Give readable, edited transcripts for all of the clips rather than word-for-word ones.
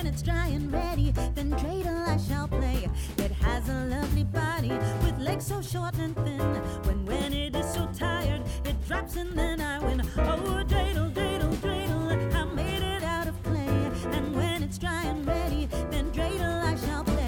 it's dry and ready, then dreidel I shall play. It has a lovely body with legs so short and thin. When it is so tired, it drops and then I win. Oh, dreidel, dreidel, dreidel, I made it out of clay. And when it's dry and ready, then dreidel I shall play.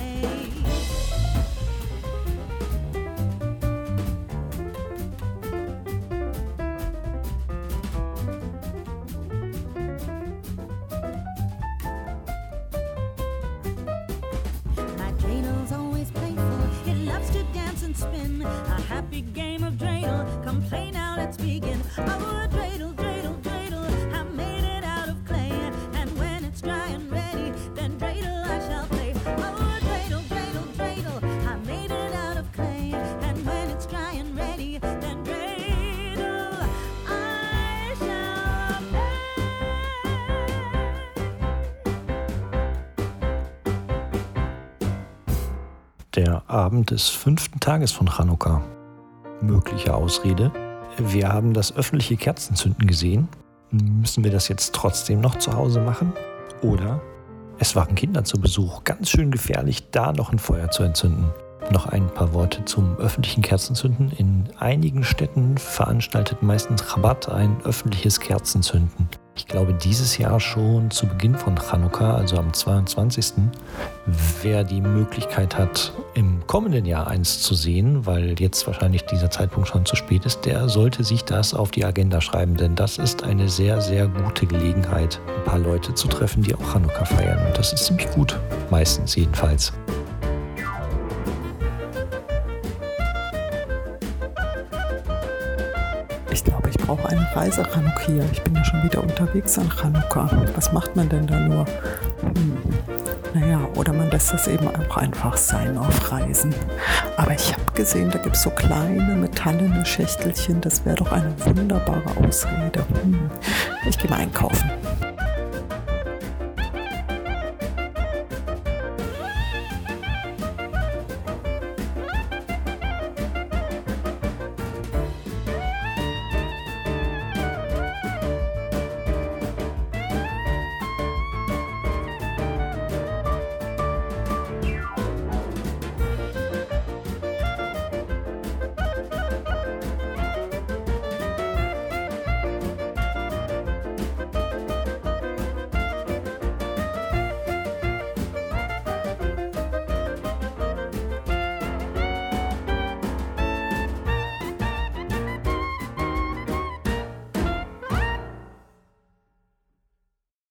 Spin a happy game of dreidel. Come play now, let's begin. Oh, dreidel, dreidel, dreidel, I made it out of clay. And when it's dry and ready, then dreidel I shall play. Oh, dreidel, dreidel, dreidel, I made it out of clay. And when it's dry and ready, then dreidel I shall play. Der Abend des 5. Tages von Chanukka. Mögliche Ausrede: Wir haben das öffentliche Kerzenzünden gesehen. Müssen wir das jetzt trotzdem noch zu Hause machen? Oder es waren Kinder zu Besuch. Ganz schön gefährlich, da noch ein Feuer zu entzünden. Noch ein paar Worte zum öffentlichen Kerzenzünden. In einigen Städten veranstaltet meistens Chabad ein öffentliches Kerzenzünden. Ich glaube, dieses Jahr schon zu Beginn von Chanukka, also am 22. Wer die Möglichkeit hat, im kommenden Jahr eins zu sehen, weil jetzt wahrscheinlich dieser Zeitpunkt schon zu spät ist, der sollte sich das auf die Agenda schreiben, denn das ist eine sehr, sehr gute Gelegenheit, ein paar Leute zu treffen, die auch Chanukka feiern. Und das ist ziemlich gut, meistens jedenfalls. Ich glaube, ich brauche eine Reise Chanukkia. Ich bin ja schon wieder unterwegs an Chanukka. Was macht man denn da nur? Naja, oder man lässt das eben auch einfach sein auf Reisen. Aber ich habe gesehen, da gibt es so kleine metallene Schächtelchen. Das wäre doch eine wunderbare Ausrede. Ich gehe mal einkaufen.